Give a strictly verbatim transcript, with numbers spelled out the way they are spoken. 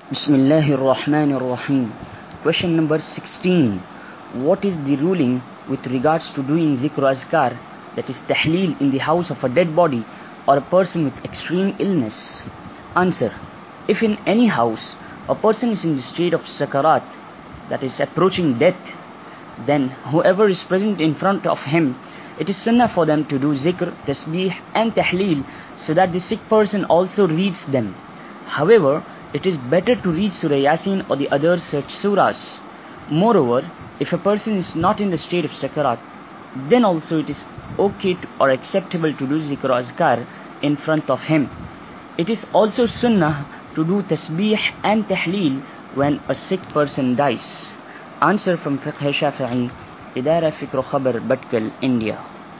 Bismillahir Rahmanir Rahim. Question number sixteen. What is the ruling with regards to doing zikr azkar, that is tahleel, in the house of a dead body or a person with extreme illness? Answer. If in any house a person is in the state of sakarat, that is approaching death, then whoever is present in front of him, it is sunnah for them to do zikr, tasbih and tahleel, so that the sick person also reads them. However, it is better to read Surah Yasin or the other such surahs. Moreover, if a person is not in the state of sakarat, then also it is okay to, or acceptable to do zikr azkar in front of him. It is also sunnah to do tasbih and tahleel when a sick person dies. Answer from Fiqh Shafi'i, Idara Fikr Khabar, Bhatkal, India.